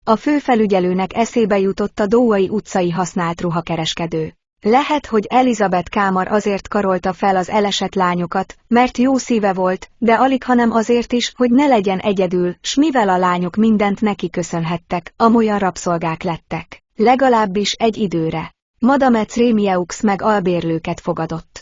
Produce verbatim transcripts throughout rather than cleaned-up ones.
A főfelügyelőnek eszébe jutott a Douai utcai használt ruhakereskedő. Lehet, hogy Elizabeth Kámar azért karolta fel az elesett lányokat, mert jó szíve volt, de alighanem azért is, hogy ne legyen egyedül, s mivel a lányok mindent neki köszönhettek, amolyan rabszolgák lettek. Legalábbis egy időre. Madame Trémieux meg albérlőket fogadott.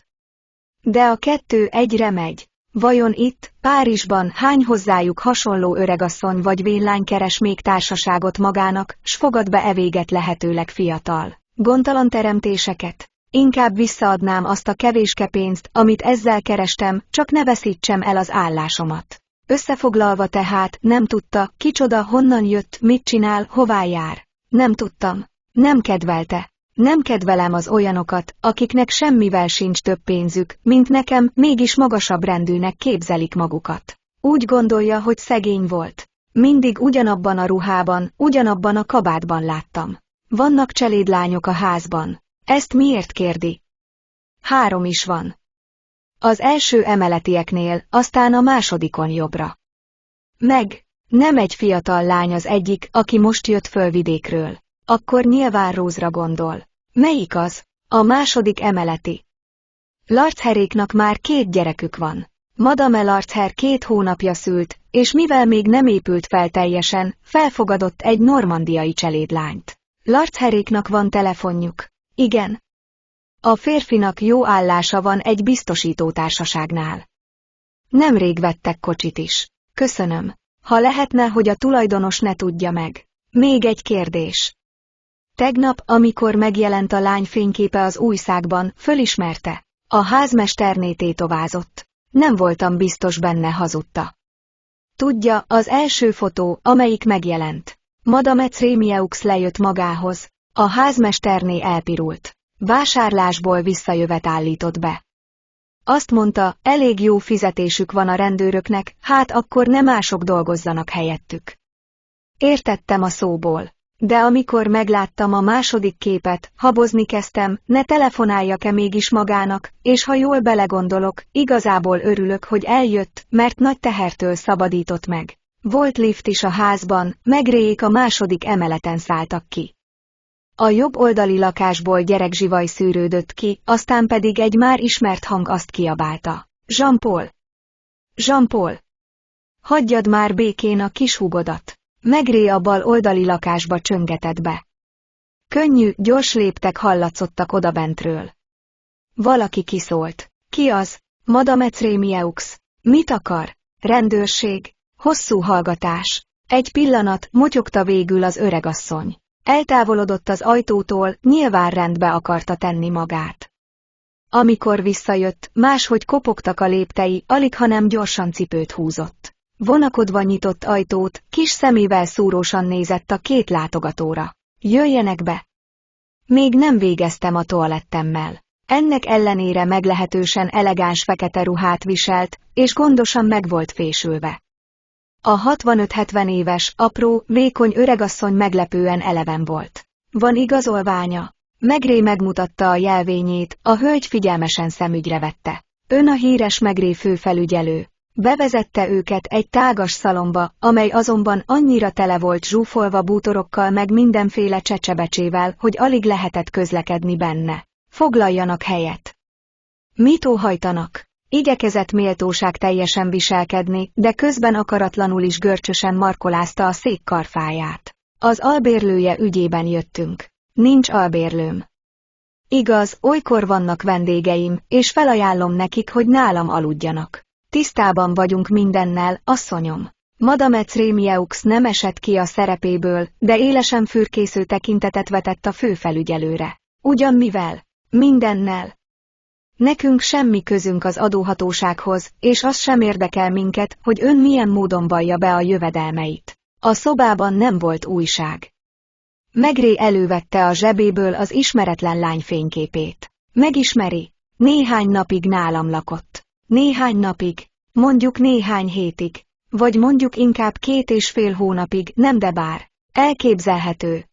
De a kettő egyre megy. Vajon itt, Párizsban hány hozzájuk hasonló öregasszony vagy vénlány keres még társaságot magának, s fogad be evéget lehetőleg fiatal, gondtalan teremtéseket? Inkább visszaadnám azt a kevéske pénzt, amit ezzel kerestem, csak ne veszítsem el az állásomat. Összefoglalva tehát, nem tudta, kicsoda, honnan jött, mit csinál, hová jár. Nem tudtam. Nem kedvelte. Nem kedvelem az olyanokat, akiknek semmivel sincs több pénzük, mint nekem, mégis magasabb rendűnek képzelik magukat. Úgy gondolja, hogy szegény volt. Mindig ugyanabban a ruhában, ugyanabban a kabátban láttam. Vannak cselédlányok a házban. Ezt miért kérdi? Három is van. Az első emeletieknél, aztán a másodikon jobbra. Meg, nem egy fiatal lány az egyik, aki most jött föl vidékről. Akkor nyilván Rózra gondol. Melyik az? A második emeleti. Larcheréknak már két gyerekük van. Madame Larcher két hónapja szült, és mivel még nem épült fel teljesen, felfogadott egy normandiai cselédlányt. Larcheréknak van telefonjuk. Igen. A férfinak jó állása van egy biztosítótársaságnál. Nemrég vettek kocsit is. Köszönöm. Ha lehetne, hogy a tulajdonos ne tudja meg. Még egy kérdés. Tegnap, amikor megjelent a lány fényképe az újságban, fölismerte. A házmesterné tétovázott. Nem voltam biztos benne, hazudta. Tudja, az első fotó, amelyik megjelent. Madame Trémieux lejött magához. A házmesterné elpirult. Vásárlásból visszajövet állított be. Azt mondta, elég jó fizetésük van a rendőröknek, hát akkor ne mások dolgozzanak helyettük. Értettem a szóból. De amikor megláttam a második képet, habozni kezdtem, ne telefonáljak-e mégis magának, és ha jól belegondolok, igazából örülök, hogy eljött, mert nagy tehertől szabadított meg. Volt lift is a házban, Megréjék a második emeleten szálltak ki. A jobb oldali lakásból gyerekzsivaj szűrődött ki, aztán pedig egy már ismert hang azt kiabálta. Jean-Paul! Jean-Paul! Hagyjad már békén a kis húgodat! Megré a bal oldali lakásba csöngetett be. Könnyű, gyors léptek hallatszottak odabentről. Valaki kiszólt. Ki az? Madame Trémieux. Mit akar? Rendőrség. Hosszú hallgatás. Egy pillanat, motyogta végül az öregasszony. Eltávolodott az ajtótól, nyilván rendbe akarta tenni magát. Amikor visszajött, máshogy kopogtak a léptei, alighanem gyorsan cipőt húzott. Vonakodva nyitott ajtót, kis szemével szúrósan nézett a két látogatóra. Jöjjenek be! Még nem végeztem a toalettemmel. Ennek ellenére meglehetősen elegáns fekete ruhát viselt, és gondosan meg volt fésülve. A hatvanöt-hetven éves, apró, vékony öregasszony meglepően eleven volt. Van igazolványa? Megré megmutatta a jelvényét, a hölgy figyelmesen szemügyre vette. Ön a híres Megré főfelügyelő. Bevezette őket egy tágas szalomba, amely azonban annyira tele volt zsúfolva bútorokkal meg mindenféle csecsebecsével, hogy alig lehetett közlekedni benne. Foglaljanak helyet. Mit óhajtanak? Igyekezett méltóság teljesen viselkedni, de közben akaratlanul is görcsösen markolázta a szék karfáját. Az albérlője ügyében jöttünk. Nincs albérlőm. Igaz, olykor vannak vendégeim, és felajánlom nekik, hogy nálam aludjanak. Tisztában vagyunk mindennel, asszonyom. Madame Trémieux nem esett ki a szerepéből, de élesen fürkésző tekintetet vetett a főfelügyelőre. Ugyan mivel? Mindennel. Nekünk semmi közünk az adóhatósághoz, és az sem érdekel minket, hogy ön milyen módon vallja be a jövedelmeit. A szobában nem volt újság. Megré elővette a zsebéből az ismeretlen lány fényképét. Megismeri? Néhány napig nálam lakott. Néhány napig, mondjuk néhány hétig, vagy mondjuk inkább két és fél hónapig, nem de bár. Elképzelhető.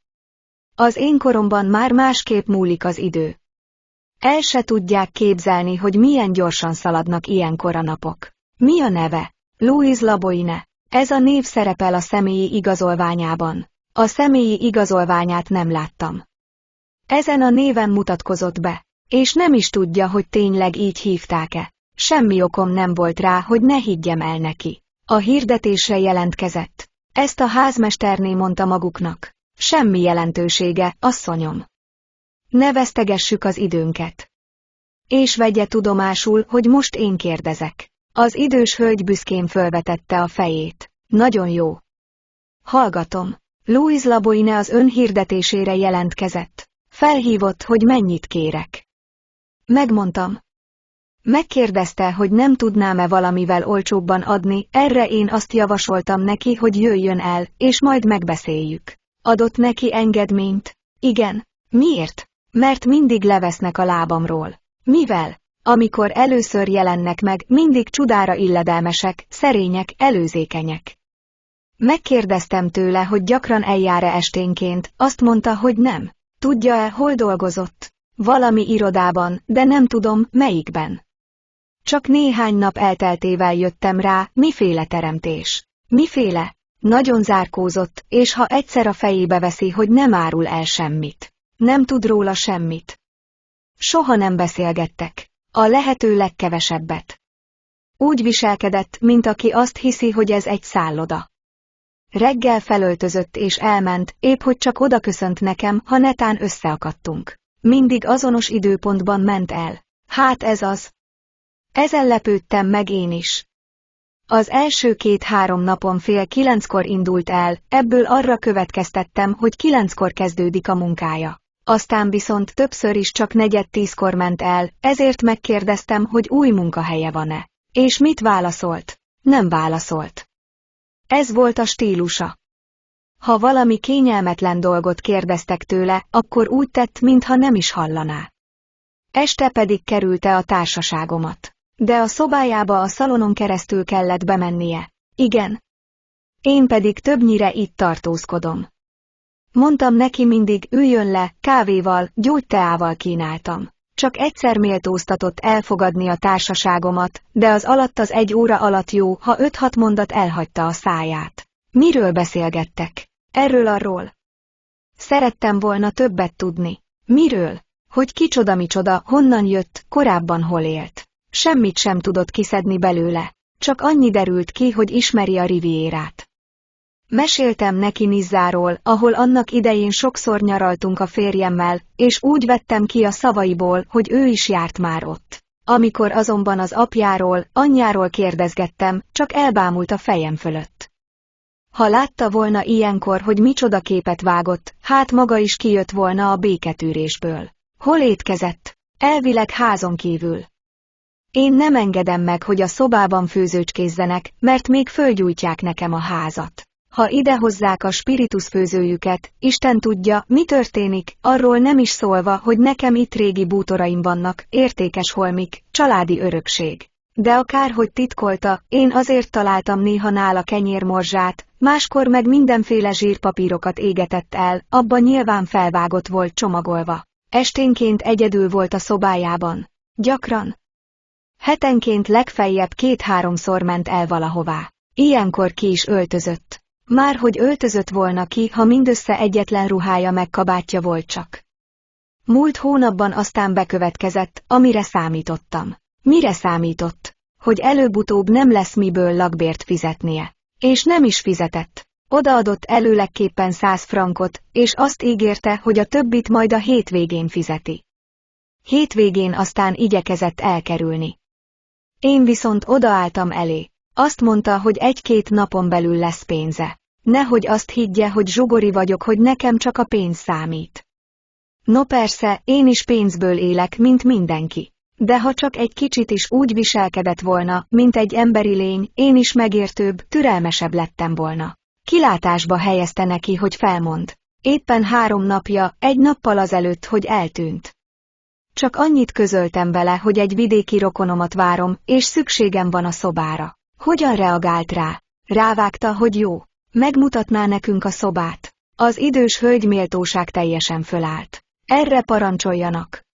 Az én koromban már másképp múlik az idő. El se tudják képzelni, hogy milyen gyorsan szaladnak ilyenkor a napok. Mi a neve? Louise Laboine. Ez a név szerepel a személyi igazolványában. A személyi igazolványát nem láttam. Ezen a néven mutatkozott be, és nem is tudja, hogy tényleg így hívták-e. Semmi okom nem volt rá, hogy ne higgyem el neki. A hirdetésre jelentkezett. Ezt a házmesterné mondta maguknak. Semmi jelentősége, asszonyom. Ne vesztegessük az időnket. És vegye tudomásul, hogy most én kérdezek. Az idős hölgy büszkén fölvetette a fejét. Nagyon jó. Hallgatom. Louise Laboine az ön hirdetésére jelentkezett. Felhívott, hogy mennyit kérek. Megmondtam. Megkérdezte, hogy nem tudnám-e valamivel olcsóbban adni, erre én azt javasoltam neki, hogy jöjjön el, és majd megbeszéljük. Adott neki engedményt? Igen. Miért? Mert mindig levesznek a lábamról. Mivel? Amikor először jelennek meg, mindig csudára illedelmesek, szerények, előzékenyek. Megkérdeztem tőle, hogy gyakran eljár-e esténként, azt mondta, hogy nem. Tudja-e, hol dolgozott? Valami irodában, de nem tudom, melyikben. Csak néhány nap elteltével jöttem rá, miféle teremtés. Miféle? Nagyon zárkózott, és ha egyszer a fejébe veszi, hogy nem árul el semmit. Nem tud róla semmit. Soha nem beszélgettek. A lehető legkevesebbet. Úgy viselkedett, mint aki azt hiszi, hogy ez egy szálloda. Reggel felöltözött és elment, épp hogy csak odaköszönt nekem, ha netán összeakadtunk. Mindig azonos időpontban ment el. Hát ez az. Ezen lepődtem meg én is. Az első két-három napon fél kilenckor indult el, ebből arra következtettem, hogy kilenckor kezdődik a munkája. Aztán viszont többször is csak negyed tízkor ment el, ezért megkérdeztem, hogy új munkahelye van-e. És mit válaszolt? Nem válaszolt. Ez volt a stílusa. Ha valami kényelmetlen dolgot kérdeztek tőle, akkor úgy tett, mintha nem is hallaná. Este pedig kerülte a társaságomat. De a szobájába a szalonon keresztül kellett bemennie. Igen. Én pedig többnyire itt tartózkodom. Mondtam neki mindig, üljön le, kávéval, gyógyteával kínáltam. Csak egyszer méltóztatott elfogadni a társaságomat, de az alatt az egy óra alatt jó, ha öt-hat mondat elhagyta a száját. Miről beszélgettek? Erről-arról. Szerettem volna többet tudni. Miről? Hogy kicsoda-micsoda, honnan jött, korábban hol élt. Semmit sem tudott kiszedni belőle. Csak annyi derült ki, hogy ismeri a Rivierát. Meséltem neki Nizzáról, ahol annak idején sokszor nyaraltunk a férjemmel, és úgy vettem ki a szavaiból, hogy ő is járt már ott. Amikor azonban az apjáról, anyjáról kérdezgettem, csak elbámult a fejem fölött. Ha látta volna ilyenkor, hogy micsoda képet vágott, hát maga is kijött volna a béketűrésből. Hol étkezett? Elvileg házon kívül. Én nem engedem meg, hogy a szobában főzőcskézzenek, mert még fölgyújtják nekem a házat. Ha idehozzák a spiritusfőzőjüket, Isten tudja, mi történik, arról nem is szólva, hogy nekem itt régi bútoraim vannak, értékes holmik, családi örökség. De akárhogy titkolta, én azért találtam néha nála kenyérmorzsát, máskor meg mindenféle zsírpapírokat égetett el, abban nyilván felvágott volt csomagolva. Esténként egyedül volt a szobájában. Gyakran. Hetenként legfeljebb két-háromszor ment el valahová. Ilyenkor ki is öltözött. Már hogy öltözött volna ki, ha mindössze egyetlen ruhája meg kabátja volt csak. Múlt hónapban aztán bekövetkezett, amire számítottam. Mire számított? Hogy előbb-utóbb nem lesz miből lakbért fizetnie. És nem is fizetett. Odaadott előlegképpen száz frankot, és azt ígérte, hogy a többit majd a hétvégén fizeti. Hétvégén aztán igyekezett elkerülni. Én viszont odaálltam elé. Azt mondta, hogy egy-két napon belül lesz pénze. Nehogy azt higgye, hogy zsugori vagyok, hogy nekem csak a pénz számít. No persze, én is pénzből élek, mint mindenki. De ha csak egy kicsit is úgy viselkedett volna, mint egy emberi lény, én is megértőbb, türelmesebb lettem volna. Kilátásba helyezte neki, hogy felmond. Éppen három napja, egy nappal azelőtt, hogy eltűnt. Csak annyit közöltem vele, hogy egy vidéki rokonomat várom, és szükségem van a szobára. Hogyan reagált rá? Rávágta, hogy jó. Megmutatná nekünk a szobát. Az idős hölgy méltóság teljesen fölállt. Erre parancsoljanak.